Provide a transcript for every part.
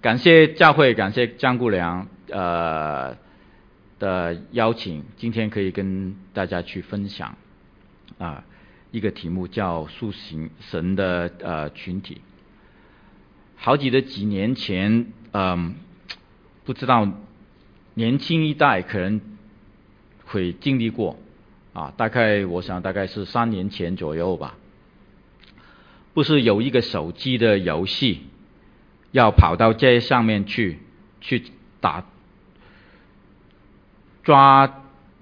感谢教会，感谢张顾良的邀请，今天可以跟大家去分享一个题目叫塑形神的群体。好几年前，不知道年轻一代可能会经历过我想大概是3年前左右吧。不是有一个手机的游戏，要跑到街上面去抓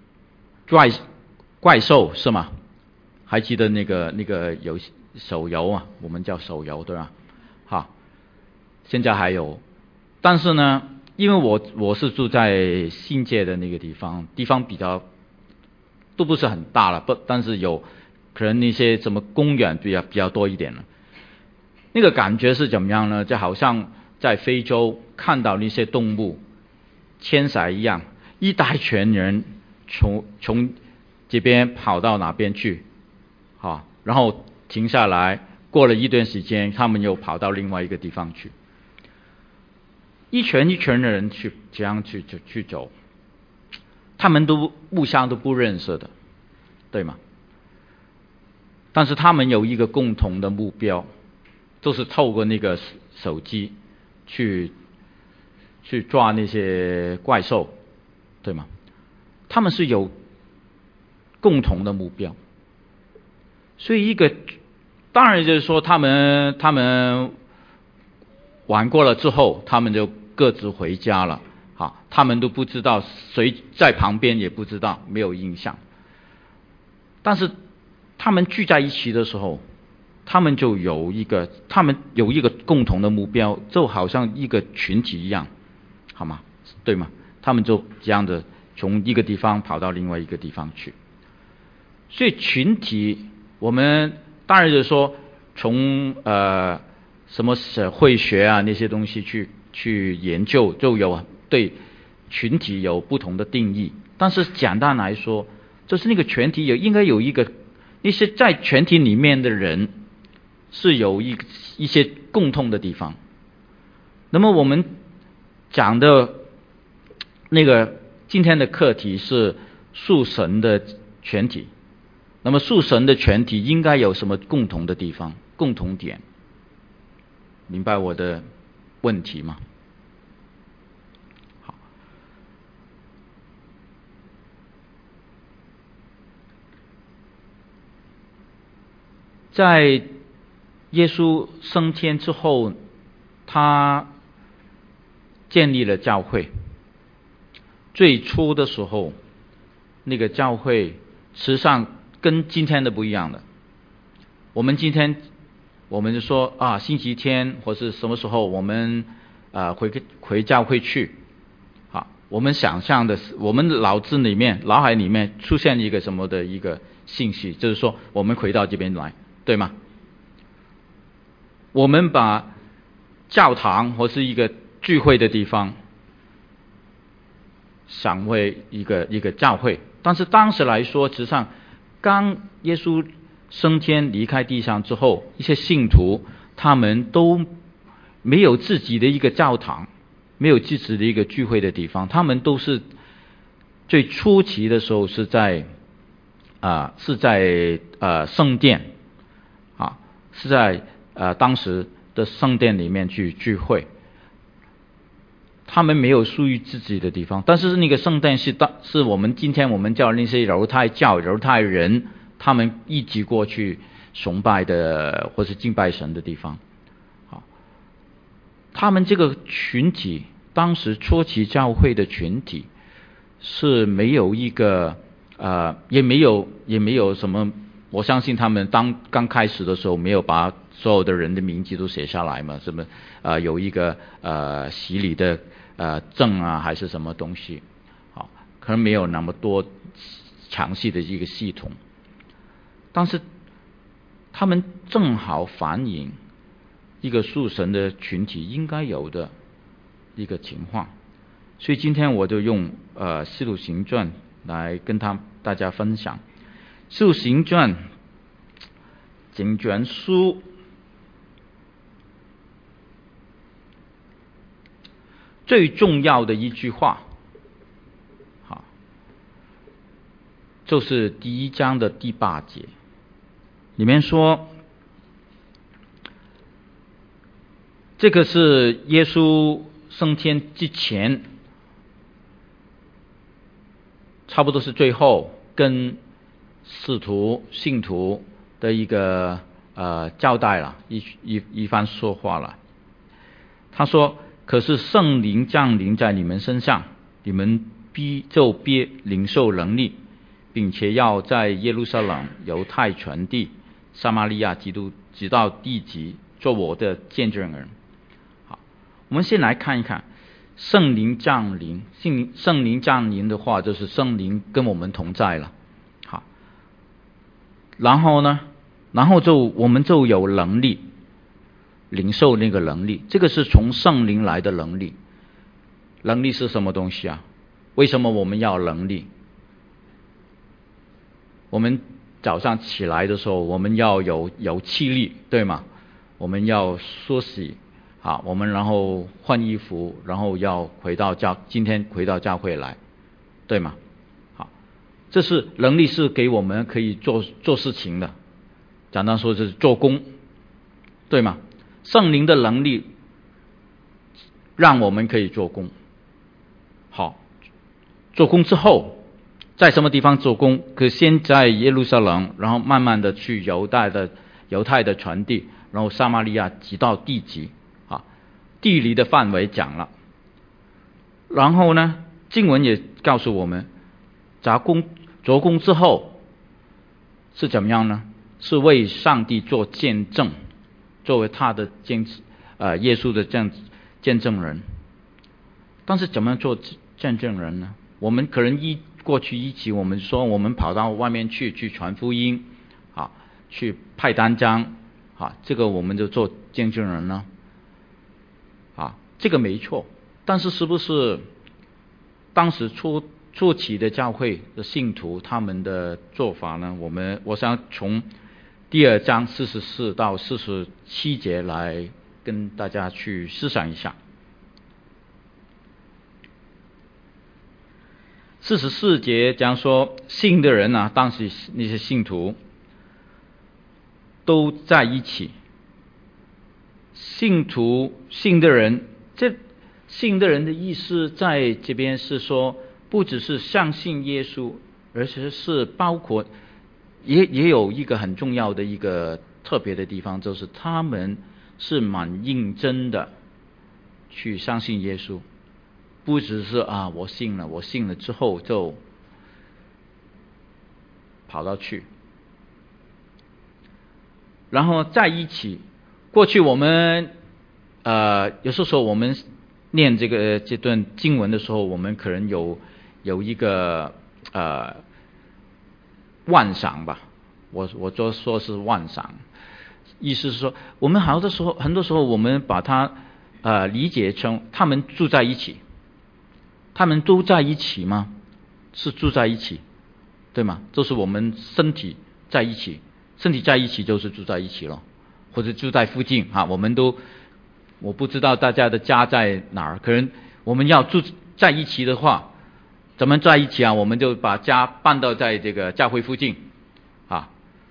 怪兽是吗？还记得那个游戏手游啊，我们叫手游对吧？现在还有，但是呢，因为我是住在新界的那个地方比较都不是很大了，但是有可能那些什么公园比较多一点了。那个感觉是怎么样呢？就好像在非洲看到那些动物迁徙一样，一大群人从这边跑到哪边去，然后停下来，过了一段时间，他们又跑到另外一个地方去，一群的人这样去走，他们都互相都不认识的，对吗？但是他们有一个共同的目标，就是透过那个手机去抓那些怪兽，对吗？他们是有共同的目标，所以当然就是说他们玩过了之后，他们就各自回家了，他们都不知道谁在旁边，也不知道，没有印象。但是他们聚在一起的时候，他们有一个共同的目标，就好像一个群体一样，好吗？对吗？他们就这样的从一个地方跑到另外一个地方去。所以群体，我们当然就是说从什么社会学啊那些东西去研究，就有对群体有不同的定义。但是简单来说，就是那个群体应该有一个，那些在群体里面的人是有一些共同的地方。那么我们讲的那个今天的课题是属神的群体。那么属神的群体应该有什么共同的地方、共同点？明白我的问题吗？好，在耶稣升天之后，他建立了教会。最初的时候，那个教会实际上跟今天的不一样的。我们今天我们就说星期天或是什么时候我们回教会去，我们想象的是，我们脑海里面出现一个什么的一个信息，就是说我们回到这边来，对吗？我们把教堂或是一个聚会的地方想为一个教会，但是当时来说，实际上刚耶稣升天离开地上之后，一些信徒他们都没有自己的一个教堂，没有自己的一个聚会的地方，他们都是最初期的时候是在圣殿是在当时的圣殿里面去聚会。他们没有属于自己的地方，但是那个圣殿是我们今天我们叫那些犹太人他们一起过去崇拜的或是敬拜神的地方。他们这个群体，当时初期教会的群体是没有一个也没有什么，我相信他们刚开始的时候没有把所有的人的名字都写下来嘛，什么有一个洗礼的证还是什么东西，可能没有那么多详细的一个系统，但是他们正好反映一个属神的群体应该有的一个情况。所以今天我就用使徒行传来跟大家分享。使徒行传整卷书最重要的一句话，好，就是第1章的第8节，里面说，这个是耶稣升天之前，差不多是最后跟使徒信徒的一个交代了，一番说话了。他说，可是圣灵降临在你们身上，你们必领受能力，并且要在耶路撒冷、犹太全地、撒玛利亚直到地极做我的见证人。好，我们先来看一看圣灵降临。圣灵降临的话，就是圣灵跟我们同在了。好，然后呢，我们就有能力领受那个能力，这个是从圣灵来的能力。能力是什么东西啊？为什么我们要能力？我们早上起来的时候，我们要有气力，对吗？我们要梳洗，好，我们然后换衣服，然后要今天回到教会来，对吗？好，这是能力，是给我们可以做事情的。简单说就是做工，对吗？圣灵的能力让我们可以做工。好，做工之后在什么地方做工？可先在耶路撒冷，然后慢慢的去犹太的传递，然后撒玛利亚直到地极啊，地理的范围讲了。然后呢，经文也告诉我们，做工之后是怎么样呢？是为上帝做见证，作为他的耶稣的见证人。但是怎么做见证人呢？我们可能过去一起我们说我们跑到外面去传福音，啊，去派单张，啊，这个我们就做见证人呢，啊，这个没错。但是是不是当时初期的教会的信徒他们的做法呢？我想从第2章44到47节来跟大家去思想一下。44节讲说，信的人啊，当时那些信徒都在一起。信的人，这信的人的意思在这边是说，不只是相信耶稣，而且是包括也有一个很重要的一个特别的地方，就是他们是蛮认真的去相信耶稣，不只是我信了之后就跑到去，然后在一起。过去我们有时候我们念这段经文的时候，我们可能有一个妄想吧，我就说是妄想，意思是说，我们很多时候我们把它理解成他们住在一起。他们都在一起吗？是住在一起，对吗？就是我们身体在一起，身体在一起就是住在一起了，或者住在附近啊。我不知道大家的家在哪儿，可能我们要住在一起的话，怎么在一起啊？我们就把家搬到在这个教会附近啊，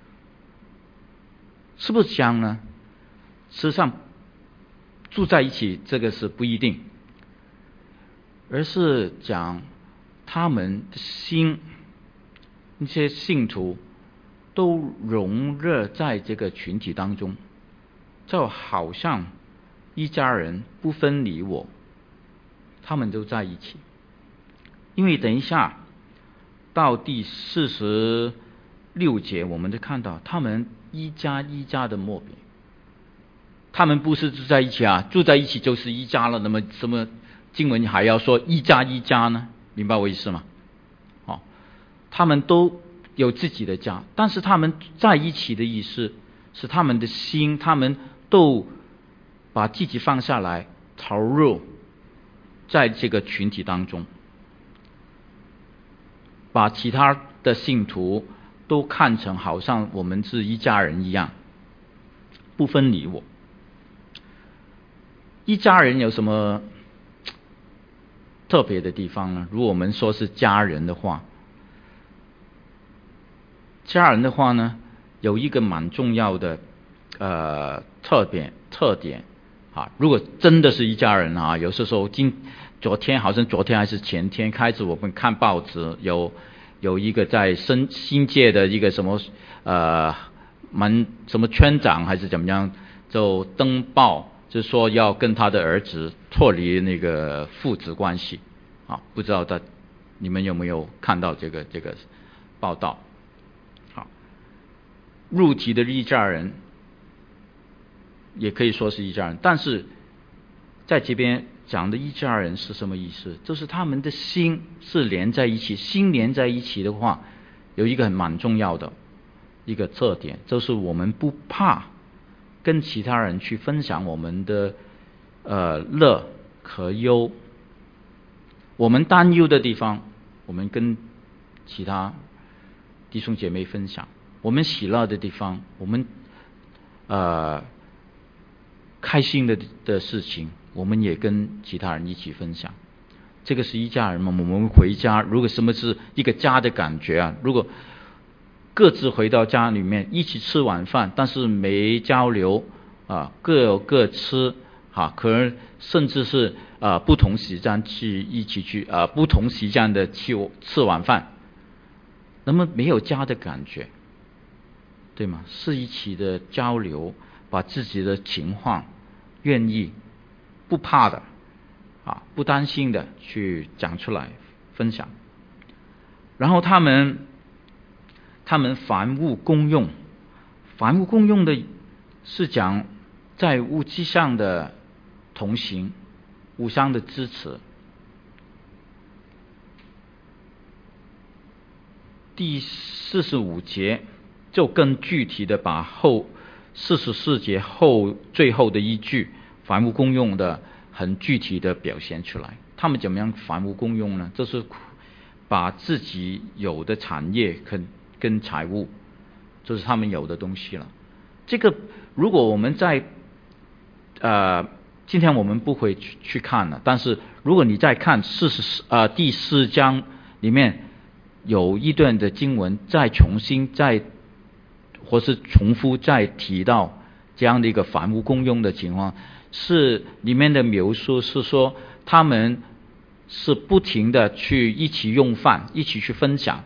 是不是这样呢？实际上住在一起这个是不一定，而是讲他们的心，那些信徒都融入在这个群体当中，就好像一家人不分你我，他们都在一起。因为等一下到第46节，我们就看到他们一家一家的默别，他们不是住在一起啊，住在一起就是一家了，那么什么经文还要说一家一家呢？明白我意思吗？他们都有自己的家，但是他们在一起的意思是他们的心，他们都把自己放下来，投入在这个群体当中，把其他的信徒都看成好像我们是一家人一样，不分你我。一家人有什么特别的地方呢？如果我们说是家人的话，有一个蛮重要的特点啊。如果真的是一家人啊，有时候昨天还是前天开始，我们看报纸有一个在新界的一个什么什么村长还是怎么样，就登报，就说要跟他的儿子脱离那个父子关系啊。不知道你们有没有看到这个报道？好，入籍的一家人也可以说是一家人，但是在这边讲的一家人是什么意思？就是他们的心是连在一起，心连在一起的话，有一个蛮重要的一个特点，就是我们不怕跟其他人去分享我们的乐和忧。我们担忧的地方，我们跟其他弟兄姐妹分享；我们喜乐的地方，我们开心的事情，我们也跟其他人一起分享。这个是一家人嘛？我们回家，如果什么是一个家的感觉啊？如果各自回到家里面一起吃晚饭，但是没交流啊，各有各吃啊，可能甚至是不同时间一起去不同时间的去吃晚饭，那么没有家的感觉，对吗？是一起的交流，把自己的情况愿意不怕的不担心的去讲出来分享。然后他们凡物公用，凡物公用的是讲在物质上的同行，互相的支持。第45节就更具体的把44节最后的一句凡物公用的很具体的表现出来。他们怎么样凡物公用呢？就是把自己有的产业跟财物，就是他们有的东西了。这个如果我们在今天我们不会去看了，但是如果你再看第4章里面有一段的经文，或是重复再提到这样的一个凡物公用的情况，是里面的描述是说他们是不停的去一起用饭，一起去分享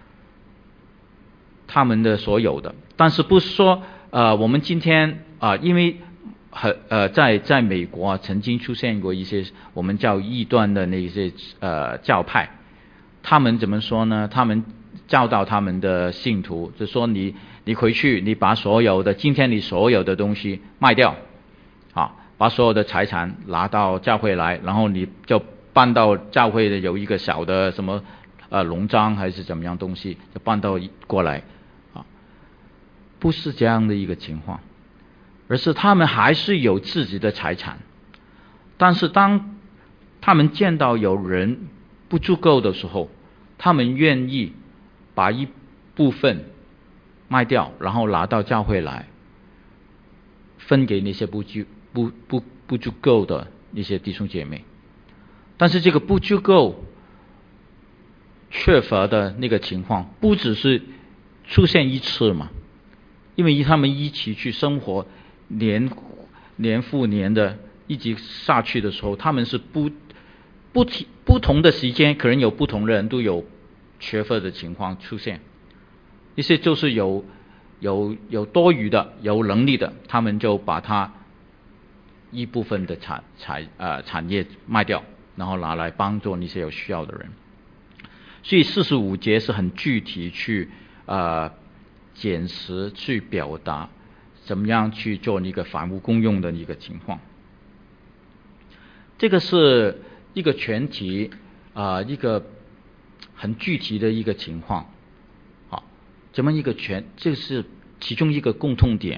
他们的所有的。但是不是说我们今天因为在美国曾经出现过一些我们叫异端的那些教派，他们怎么说呢？他们教导他们的信徒，就说你回去，你把今天你所有的东西卖掉把所有的财产拿到教会来，然后你就搬到教会的有一个小的什么农庄还是怎么样东西，就搬到过来不是这样的一个情况，而是他们还是有自己的财产，但是当他们见到有人不足够的时候，他们愿意把一部分卖掉，然后拿到教会来分给那些不足够的那些弟兄姐妹。但是这个不足够缺乏的那个情况不只是出现一次嘛，因为他们一起去生活年复年的一直下去的时候，他们是不同的时间，可能有不同的人都有缺乏的情况出现。一些就是有多余的有能力的，他们就把它一部分的产业卖掉，然后拿来帮助那些有需要的人。所以45节是很具体去检视去表达怎么样去做一个凡物公用的一个情况。这个是一个全体一个很具体的一个情况怎么这是其中一个共通点。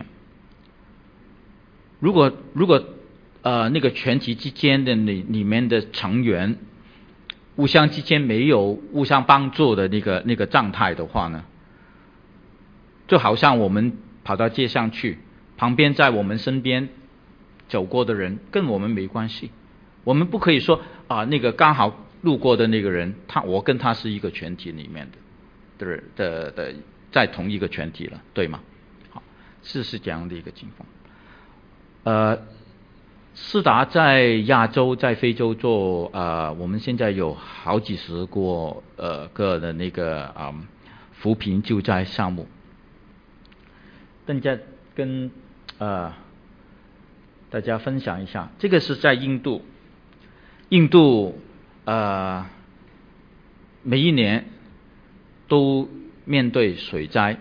如果那个全体之间的里面的成员互相之间没有互相帮助的那个状态的话呢，就好像我们跑到街上去，旁边在我们身边走过的人跟我们没关系，我们不可以说那个刚好路过的那个人，我跟他是一个群体里面的在同一个群体了，对吗？好，是这样的一个情况。斯达在亚洲、在非洲做我们现在有好几十个的那个扶贫救灾项目。等下跟大家分享一下，这个是在印度。印度每一年都面对水灾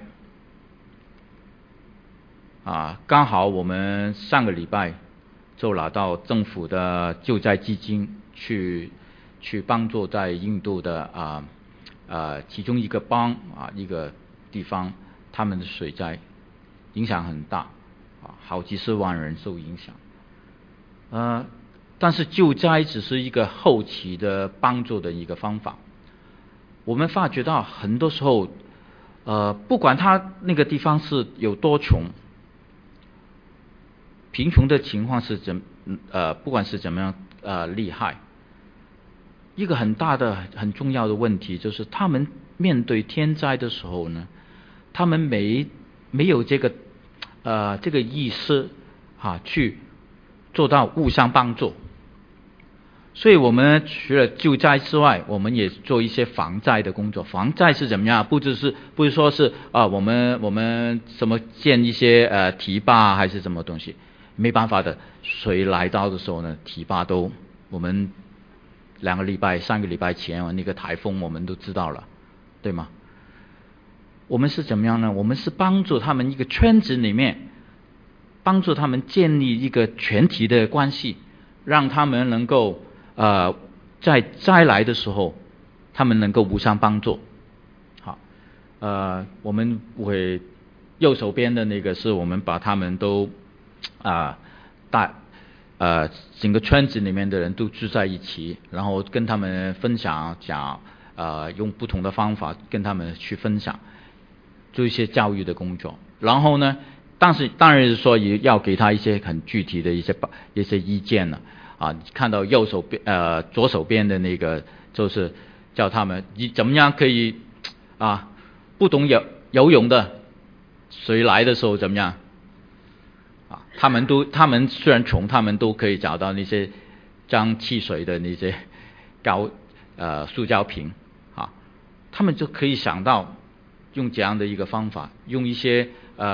刚好我们上个礼拜就拿到政府的救灾基金去帮助在印度的其中一个邦一个地方，他们的水灾影响很大好几十万人受影响。但是救灾只是一个后期的帮助的一个方法。我们发觉到很多时候不管他那个地方是有多穷，贫穷的情况是不管是怎么样厉害，一个很大的很重要的问题就是他们面对天灾的时候呢，他们没有这个意识去做到互相帮助。所以我们除了救灾之外，我们也做一些防灾的工作。防灾是怎么样？不是说是我们什么建一些堤坝还是什么东西，没办法的。水来到的时候呢，堤坝都我们3个礼拜前那个台风我们都知道了，对吗？我们是怎么样呢？我们是帮助他们一个圈子里面，帮助他们建立一个全体的关系，让他们能够在灾来的时候，他们能够互相帮助。好，我们会右手边的那个是我们把他们都整个圈子里面的人都聚在一起，然后跟他们分享讲用不同的方法跟他们去分享，做一些教育的工作。然后呢，当然是说也要给他一些很具体的一些意见了。看到左手边的那个就是叫他们你怎么样可以不懂游泳的水来的时候怎么样他们虽然穷，他们都可以找到那些装汽水的那些塑胶瓶他们就可以想到用这样的一个方法，用一些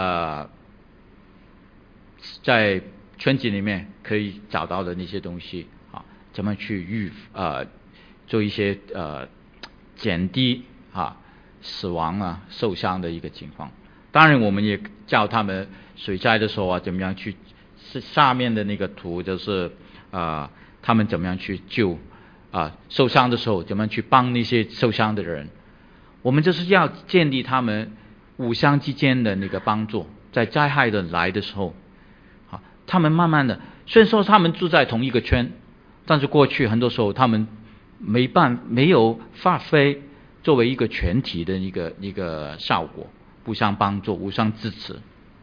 在圈子里面可以找到的那些东西怎么去做一些减低死亡受伤的一个情况。当然我们也教他们水灾的时候怎么样去下面的那个图就是他们怎么样去救受伤的时候怎么样去帮那些受伤的人。我们就是要建立他们互相之间的那个帮助，在灾害的来的时候他们慢慢的，虽然说他们住在同一个圈，但是过去很多时候他们没有发挥作为一个全体的一个效果，互相帮助，互相支持。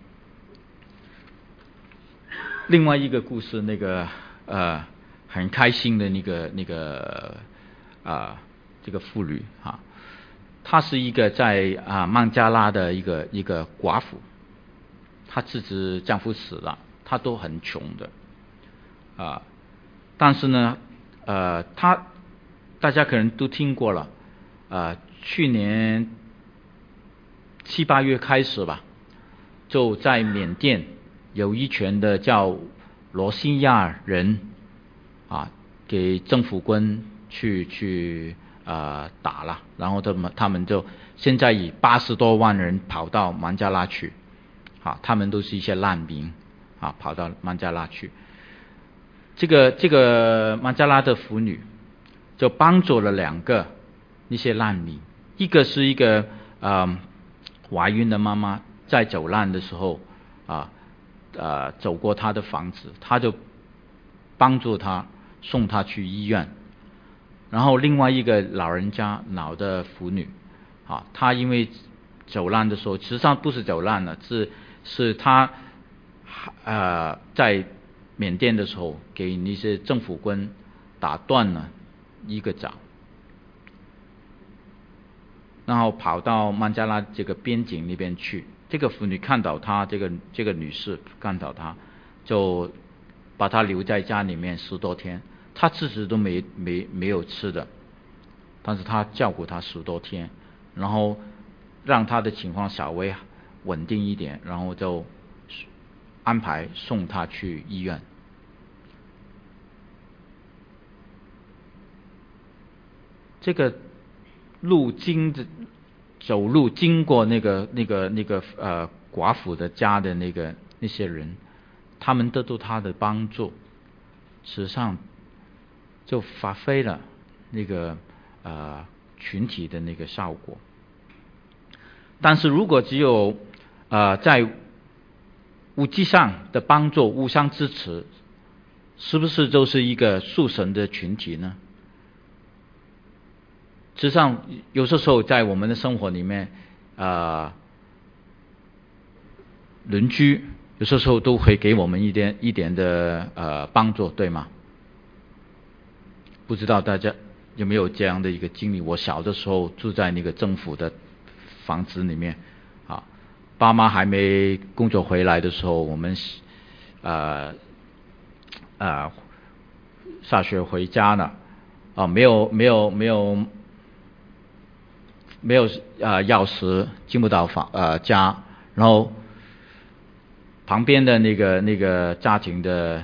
另外一个故事，那个很开心的这个妇女她是一个在孟加拉的一个寡妇，她自己丈夫死了，她都很穷的但是呢大家可能都听过了去年7、8月开始吧，就在缅甸有一群的叫罗兴亚人给政府军去打了，然后他们就现在以80多万人跑到孟加拉去他们都是一些难民跑到孟加拉去。这个孟加拉的妇女就帮助了2个那些难民，一个是一个怀孕的妈妈在走难的时候走过她的房子，她就帮助她送她去医院。然后另外一个老的妇女她因为走难的时候，实际上不是走难了，是她在缅甸的时候给那些政府军打断了一个脚， 然后跑到孟加拉这个边境那边去。这个妇女看到她，这个女士看到她，就把她留在家里面10多天，她自己都没有吃的，但是她照顾她10多天，然后让她的情况稍微稳定一点，然后就安排送她去医院。这个走路经过那个寡妇的家的那些人，他们得到他的帮助，实际上就发挥了那个群体的那个效果。但是如果只有在物质上的帮助，互相支持，是不是就是一个属神的群体呢？实际上有些时候在我们的生活里面邻居有些时候都会给我们一点的帮助，对吗？不知道大家有没有这样的一个经历？我小的时候住在那个政府的房子里面爸妈还没工作回来的时候，我们下学回家了没有钥匙，进不到家，然后旁边的那个家庭的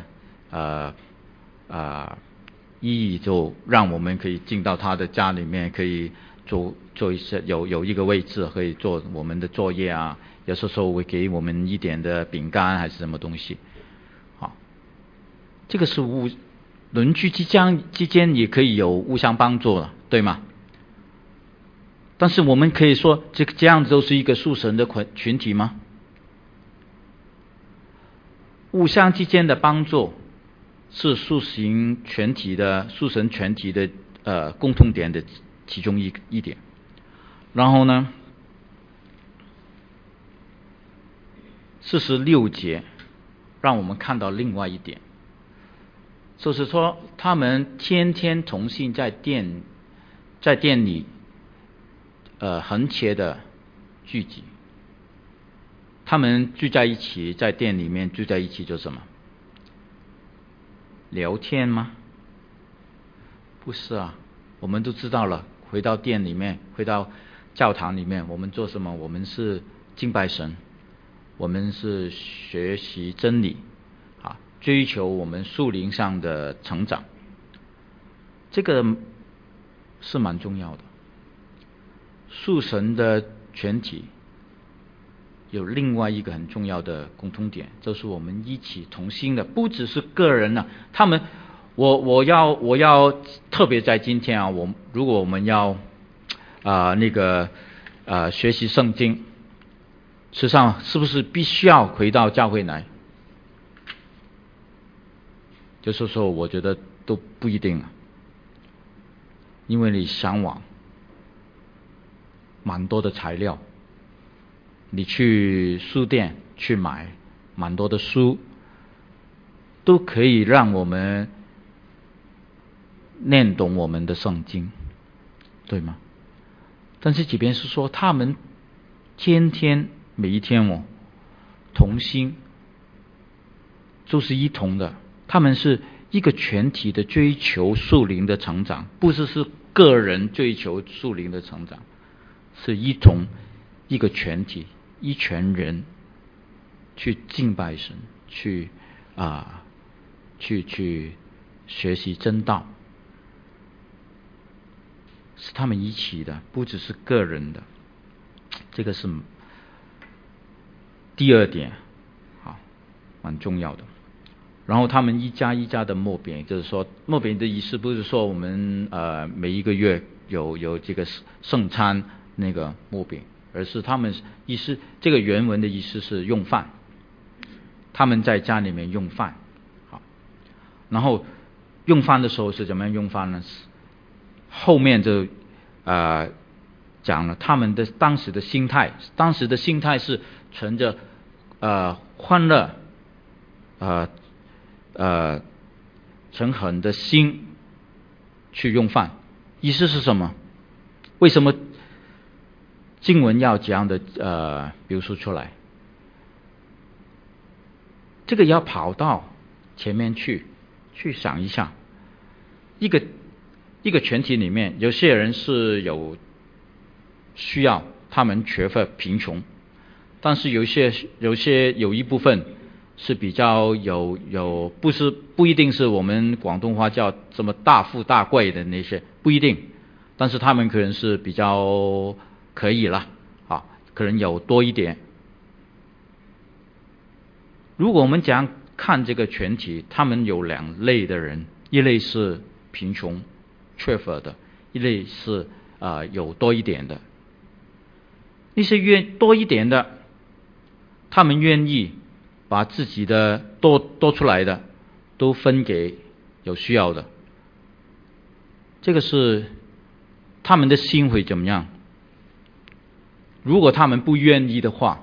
意义就让我们可以进到他的家里面，可以做一些有一个位置可以做我们的作业啊，有时候会给我们一点的饼干还是什么东西。好，这个是邻居之间也可以有互相帮助了，对吗？但是我们可以说这样子都是一个属神的群体吗？互相之间的帮助是属神全体的共同点的其中一点。然后呢46节让我们看到另外一点，就是说他们天天同心在店里横切的聚集。他们聚在一起，在店里面聚在一起做什么？聊天吗？不是啊，我们都知道了，回到店里面，回到教堂里面，我们做什么？我们是敬拜神，我们是学习真理追求我们属灵上的成长，这个是蛮重要的。属神的全体有另外一个很重要的共同点，就是我们一起同心的，不只是个人了。我要特别在今天如果我们要学习圣经，实际上是不是必须要回到教会来？就是说我觉得都不一定因为你上网蛮多的材料，你去书店去买蛮多的书，都可以让我们念懂我们的圣经，对吗？但是即便是说他们天天每一天同心，就是一同的，他们是一个全体的追求属灵的成长，不是个人追求属灵的成长，是一个全体，一群人去敬拜神，去学习真道，是他们一起的，不只是个人的。这个是第二点蛮重要的。然后他们一家一家的擘饼，就是说擘饼的意思不是说我们每一个月有这个圣餐那个擘饼，而是他们意思，这个原文的意思是用饭，他们在家里面用饭。好，然后用饭的时候是怎么样用饭呢？后面就讲了他们的当时的心态是存着欢乐诚恳的心去用饭。意思是什么？为什么经文要这样的描述出来。这个要跑到前面去想一下，一个群体里面，有些人是有需要，他们缺乏贫穷，但是有一部分是比较有不一定是我们广东话叫这么大富大贵的那些，不一定，但是他们可能是比较可以了啊，可能有多一点。如果我们讲看这个群体，他们有两类的人，一类是贫穷缺乏的，一类是有多一点的。那些多一点的，他们愿意把自己的多出来的都分给有需要的。这个是他们的心会怎么样？如果他们不愿意的话，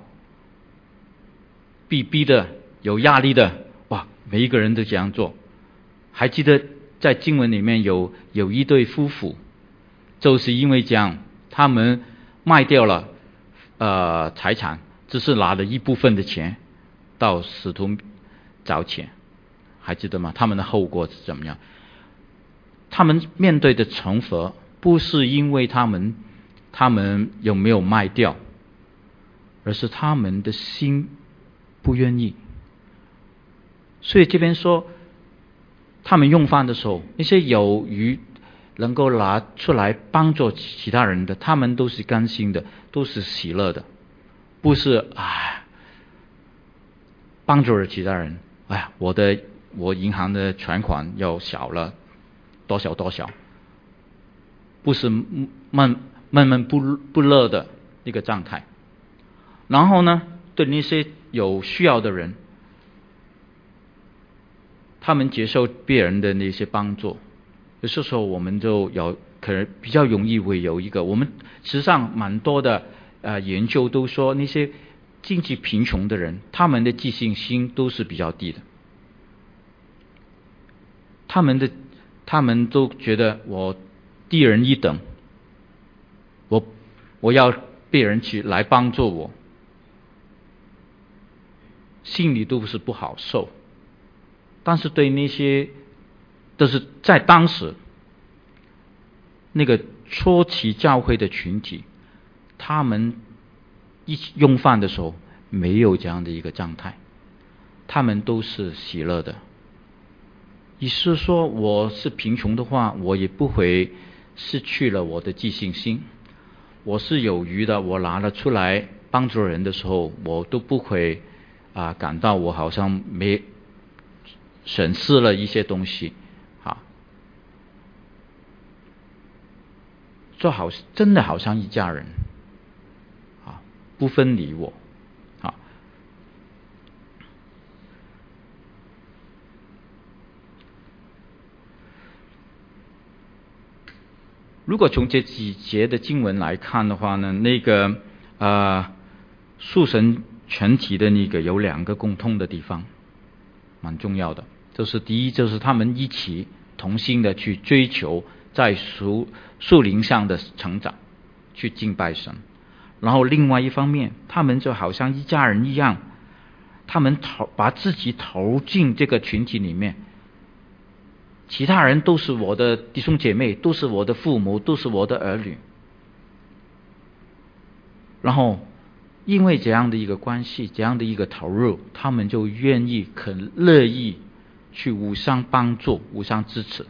被逼的有压力的，哇，每一个人都这样做。还记得在经文里面有一对夫妇，就是因为这样，他们卖掉了财产，只是拿了一部分的钱到使徒找钱，还记得吗？他们的后果是怎么样？他们面对的惩罚不是因为他们有没有卖掉，而是他们的心不愿意。所以这边说，他们用饭的时候，那些有余能够拿出来帮助其他人的，他们都是甘心的，都是喜乐的，不是帮助了其他人，我银行的存款又小了多少，不是闷不乐的一个状态。然后呢，对那些有需要的人，他们接受别人的那些帮助，有些时候我们就可能比较容易会有一个，我们实际上蛮多的研究都说，那些经济贫穷的人，他们的自信心都是比较低的。他们都觉得我低人一等，我要别人来帮助我，心里都是不好受。但是对那些都是在当时那个初期教会的群体，他们一起用饭的时候没有这样的一个状态，他们都是喜乐的。意思是说，我是贫穷的话，我也不会失去了我的自信心。我是有余的，我拿了出来帮助人的时候，我都不会感到我好像没损失了一些东西真的好像一家人不分你我如果从这几节的经文来看的话呢，那个属神全体的那个有两个共通的地方，蛮重要的。就是第一，就是他们一起同心的去追求在属灵上的成长，去敬拜神。然后另外一方面，他们就好像一家人一样，他们把自己投进这个群体里面，其他人都是我的弟兄姐妹，都是我的父母，都是我的儿女。然后因为这样的一个关系，这样的一个投入，他们就愿意乐意去互相帮助，互相支持。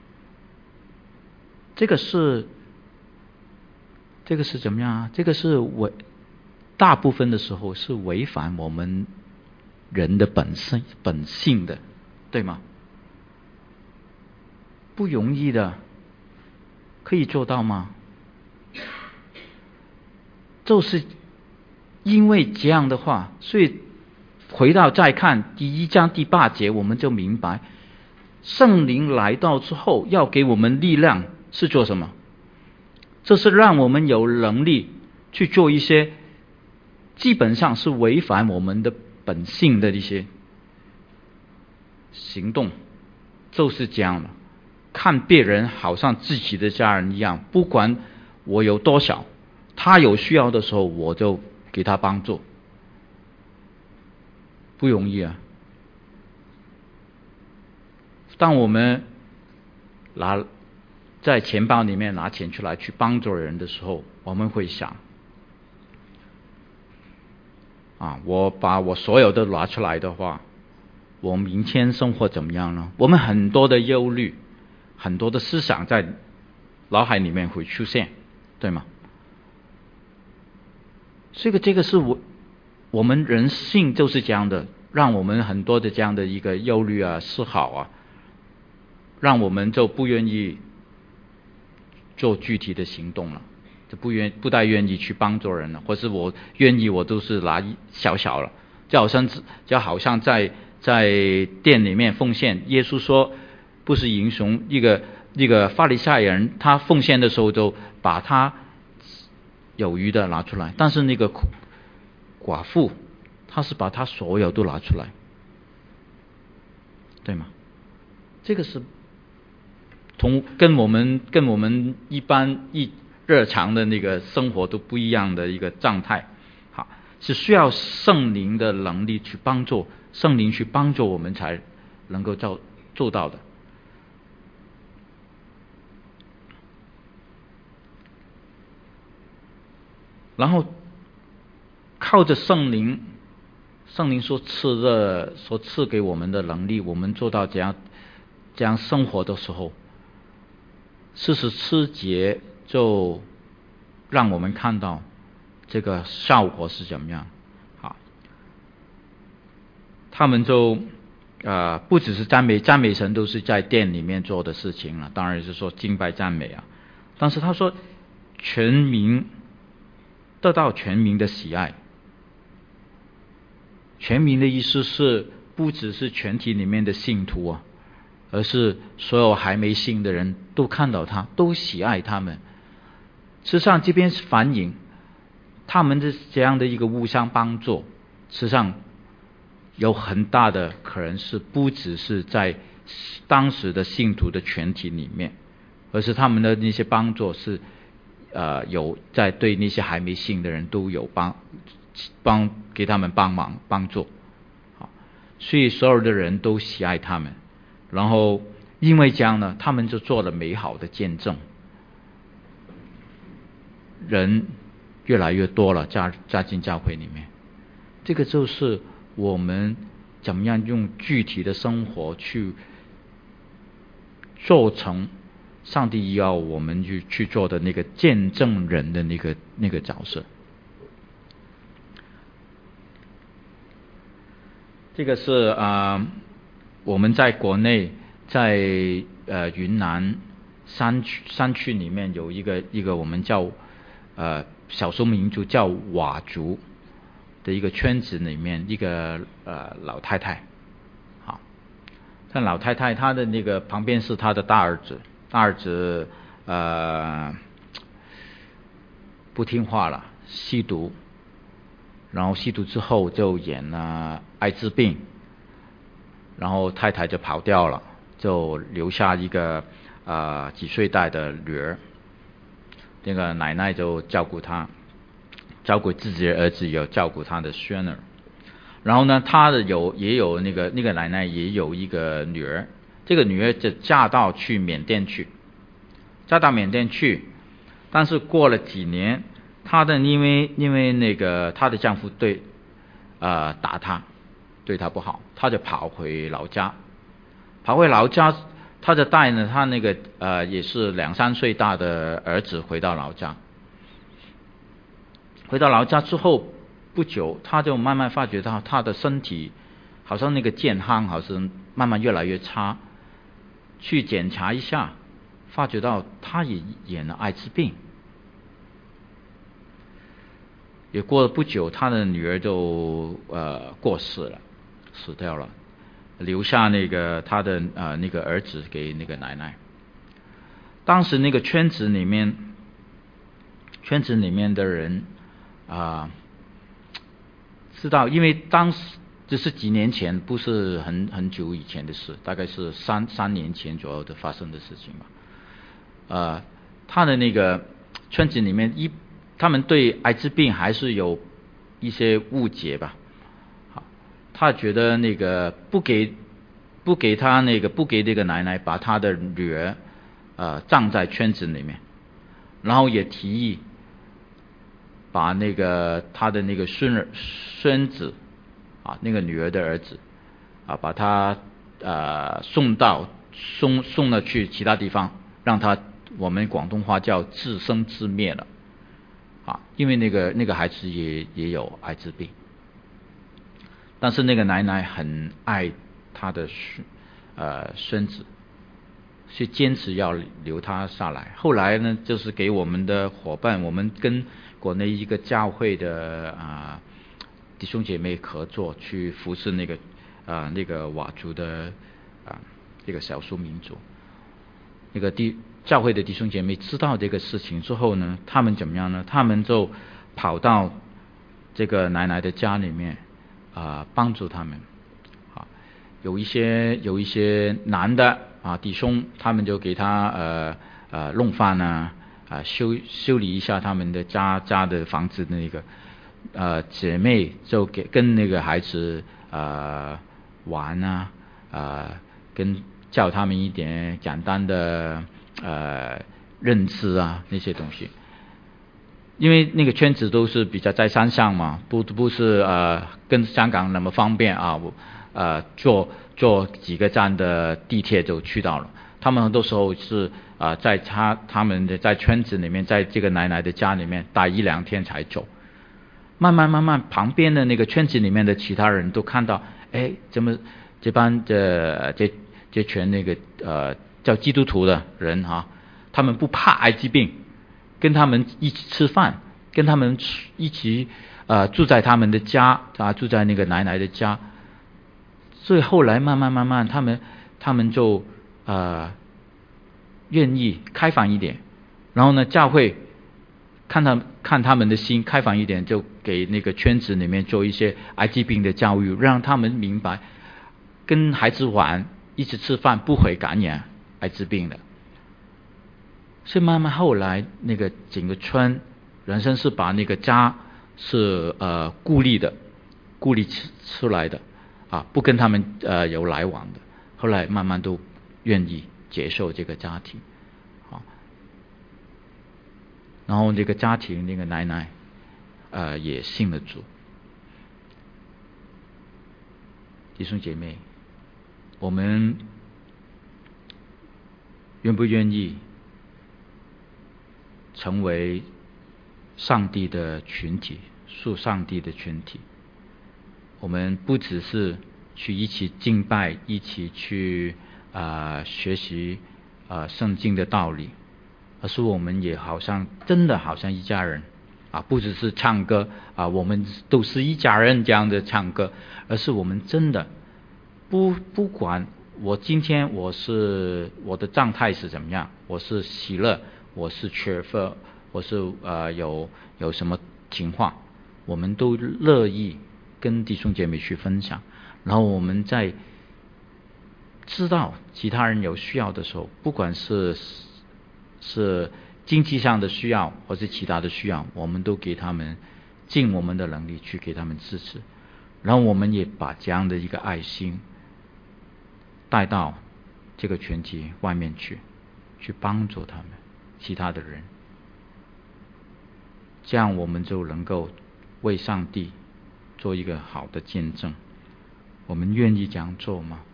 这个是怎么样啊？这个是大部分的时候是违反我们人的本性的，对吗？不容易的，可以做到吗？就是因为这样的话，所以回到再看第1章第8节，我们就明白圣灵来到之后要给我们力量是做什么？这是让我们有能力去做一些基本上是违反我们的本性的一些行动，就是这样的。看别人好像自己的家人一样，不管我有多少， 他有需要的时候，我就给他帮助，不容易啊。当我们在钱包里面拿钱出来去帮助人的时候，我们会想我把我所有的拿出来的话，我明天生活怎么样呢？我们很多的忧虑，很多的思想在脑海里面会出现，对吗？这个是我们人性就是这样的，让我们很多的这样的一个忧虑啊、思考让我们就不愿意做具体的行动了，就不太愿意去帮助人了，或是我愿意我都是拿小小了，就好像在店里面奉献。耶稣说不是英雄一个法利赛人，他奉献的时候就把他有余的拿出来，但是那个寡妇他是把他所有都拿出来，对吗？这个是跟我们一般日常的那个生活都不一样的一个状态，是需要圣灵的能力去帮助，圣灵去帮助我们才能够做到的。然后靠着圣灵所赐给我们的能力，我们做到这样生活的时候，44节就让我们看到这个效果是怎么样。他们就不只是赞美神，都是在店里面做的事情了，当然是说敬拜赞美啊。但是他说全民得到全民的喜爱，全民的意思是不只是全体里面的信徒而是所有还没信的人都看到他，都喜爱他们。事实上这边是反映他们的这样的一个互相帮助，事实上有很大的可能是不只是在当时的信徒的全体里面，而是他们的那些帮助是有在对那些还没信的人都有给他们帮忙帮助，所以所有的人都喜爱他们，然后因为这样呢，他们就做了美好的见证，人越来越多了，加进教会里面。这个就是我们怎么样用具体的生活去做成上帝要我们去做的那个见证人的那个角色。这个是我们在国内在云南山区里面有一个我们叫少数民族叫佤族的一个圈子里面，一个老太太，这老太太她的那个旁边是她的大儿子不听话了，吸毒，然后吸毒之后就染了艾滋病，然后太太就跑掉了，就留下一个几岁大的女儿，那个奶奶就照顾她，照顾自己的儿子，也照顾他的孙儿。然后呢，他也有那个奶奶也有一个女儿，这个女儿就嫁到缅甸去，但是过了几年，她的因为那个她的丈夫打她，对她不好，她就跑回老家，她就带了她那个也是2-3岁大的儿子回到老家。回到老家之后不久，她就慢慢发觉到她的身体好像那个健康好像慢慢越来越差，去检查一下，发觉到她也染了艾滋病。也过了不久，她的女儿就过世了，死掉了，留下那个她的那个儿子给那个奶奶。当时那个圈子里面的人知道，因为当时这是几年前，不是很久以前的事，大概是3年前左右的发生的事情吧。他的那个圈子里面他们对艾滋病还是有一些误解吧。好，他觉得那个不给那个奶奶把他的女儿葬在圈子里面，然后也提议把那个他的那个孙子那个女儿的儿子把他送了去其他地方，让他我们广东话叫自生自灭了因为那个孩子也有艾滋病，但是那个奶奶很爱他的孙子，是坚持要留他下来。后来呢，就是给我们的伙伴，我们跟国内一个教会的弟兄姐妹合作，去服侍那个佤族的这个少数民族。那个教会的弟兄姐妹知道这个事情之后呢，他们怎么样呢？他们就跑到这个奶奶的家里面帮助他们。有一些男的弟兄，他们就给他弄饭修理一下他们的家的房子的那个姐妹就跟那个孩子玩跟教他们一点简单的认知那些东西。因为那个圈子都是比较在山上嘛，不是跟香港那么方便坐几个站的地铁就去到了。他们很多时候是在他们的在圈子里面，在这个奶奶的家里面待1-2天才走。慢慢旁边的那个圈子里面的其他人都看到，怎么这班的这群那个叫基督徒的人他们不怕艾滋病，跟他们一起吃饭，跟他们一起住在他们的家住在那个奶奶的家。所以后来慢慢他们就愿意开放一点，然后呢教会看他们的心开放一点，就给那个圈子里面做一些艾滋病的教育，让他们明白跟孩子玩一起吃饭不会感染艾滋病的。所以慢慢后来那个整个村人生是把那个家是孤立出来的不跟他们有来往的。后来慢慢都愿意接受这个家庭然后这个家庭那个奶奶也信了主。弟兄姐妹，我们愿不愿意成为上帝的群体，属上帝的群体？我们不只是去一起敬拜，一起去学习圣经的道理，而是我们也真的好像一家人不只是唱歌我们都是一家人这样的唱歌，而是我们真的不管今天我的状态是怎么样，我是喜乐，我是缺乏，我是有什么情况，我们都乐意跟弟兄姐妹去分享。然后我们在知道其他人有需要的时候，不管是经济上的需要或是其他的需要，我们都给他们尽我们的能力去给他们支持。然后我们也把这样的一个爱心带到这个群体外面去帮助他们其他的人，这样我们就能够为上帝做一个好的见证。我们愿意这样做吗？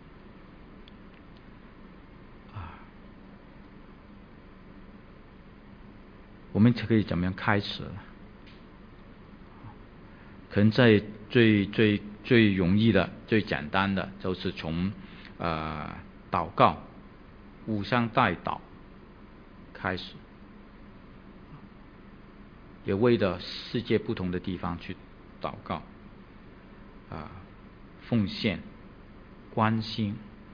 我们可以怎么样开始？可能在最容易的、最简单的，就是从祷告、互相代祷开始，也为了世界不同的地方去祷告奉献、关心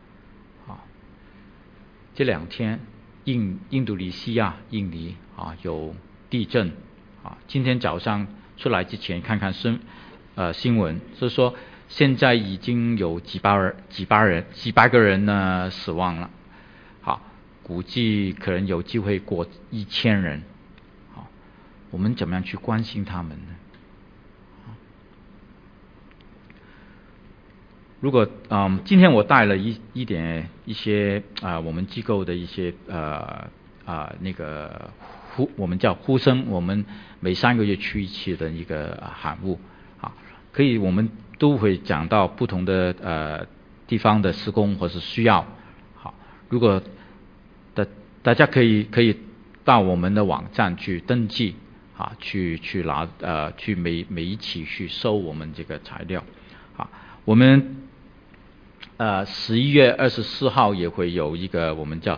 这2天印度尼西亚、印尼有地震今天早上出来之前看看新闻，是说现在已经有几百个人呢死亡了估计可能有机会过1000人我们怎么样去关心他们呢？如果今天我带了一些我们机构的一些那个我们叫呼声，我们每3个月去一次的一个喊物可以我们都会讲到不同的地方的施工或是需要。好，如果大家可以到我们的网站去登记去拿去每一期去收我们这个材料。我们11月24号也会有一个我们叫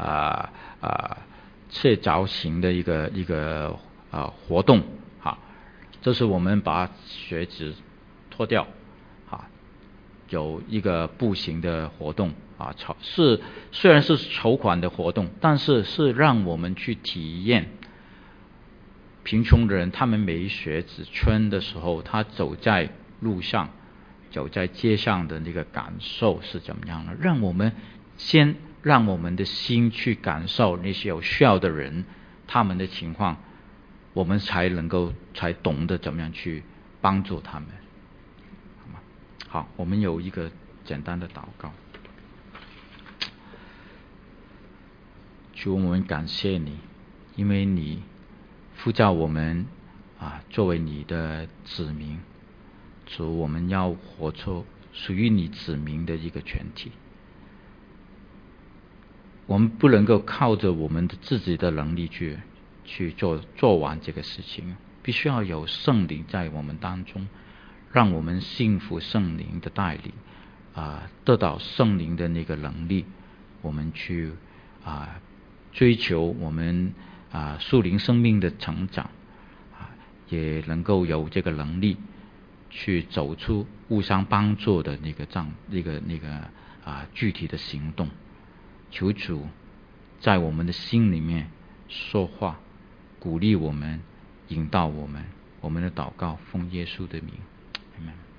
切凿型的一个活动。这是我们把靴子脱掉有一个步行的活动虽然是筹款的活动，但是让我们去体验贫穷的人他们没靴子穿的时候，他走在路上走在街上的那个感受是怎么样的。让我们的心去感受那些有需要的人他们的情况，我们才懂得怎么样去帮助他们。好，我们有一个简单的祷告。主，我们感谢你，因为你呼召我们作为你的子民。主，我们要活出属于你子民的一个全体。我们不能够靠着我们自己的能力去做完这个事情，必须要有圣灵在我们当中，让我们信服圣灵的带领得到圣灵的那个能力，我们去追求我们属灵生命的成长也能够有这个能力去走出互相帮助的那个具体的行动。求主在我们的心里面说话，鼓励我们，引导我们。我们的祷告奉耶稣的名，阿们。